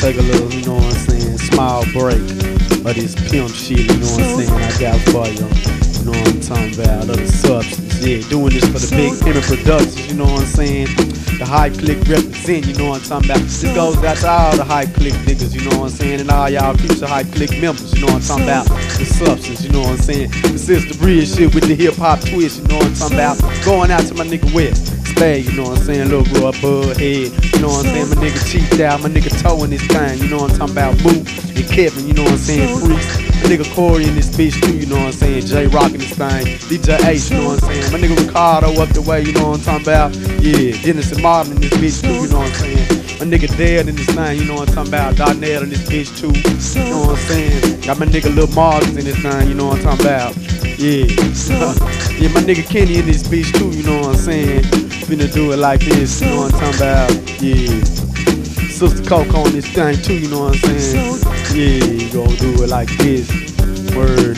take a little, you know what I'm saying, small break of this pimp shit, you know what I'm saying, I got for you. You know what I'm talking about, other substance, yeah, doing this for the big Pimpin' Productions, you know what I'm saying, the Hype Click represent, you know what I'm talking about. This goes out to all the Hype Click niggas, you know what I'm saying, and all y'all future Hype Click members, you know what I'm talking about. The substance, you know what I'm saying, this is the bridge shit with the hip hop twist, you know what I'm talking about. Going out to my nigga West Spade, you know what I'm saying, little bro, bud head, you know what I'm saying, my nigga Chief out, my nigga Toe in this thing, you know what I'm talking about, Boo and Kevin, you know what I'm saying, Freeze. My nigga Corey in this bitch too, you know what I'm saying, J Rock in this thing, DJ H, you know what I'm saying, my nigga Ricardo up the way, you know what I'm talking about, yeah, Dennis and Martin in this bitch too, you know what I'm saying, my nigga Dad in this thing, you know what I'm talking about, Darnell in this bitch too, you know what I'm saying, got my nigga Lil Marcus in this thing, you know what I'm talking about, yeah, yeah, my nigga Kenny in this bitch too, you know what I'm saying, finna do it like this, you know what I'm talking about, yeah. Sister Coco on this thing too, you know what I'm saying? Yeah, you gon' do it like this. Word,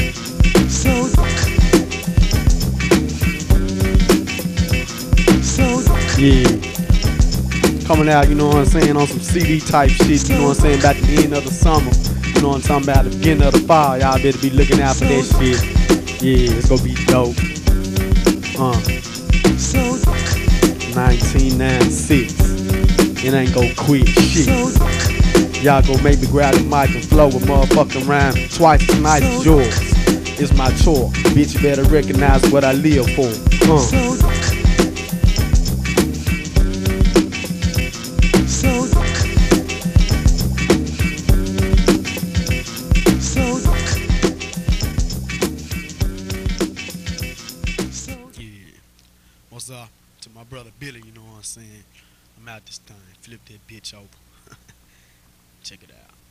Yeah. Coming out, you know what I'm saying, on some CD type shit, you know what I'm saying, about the end of the summer. You know what I'm talking about, the beginning of the fall. Y'all better be looking out for that shit. Yeah, it's gonna be dope. 1996. It ain't gon' quit shit. Y'all gon' make me grab the mic and flow a motherfucking rhyme twice as nice as yours. It's my chore. Bitch, you better recognize what I live for. Yeah. What's up to my brother Billy, you know what I'm saying? I'm out this time. Flip that bitch over. Check it out.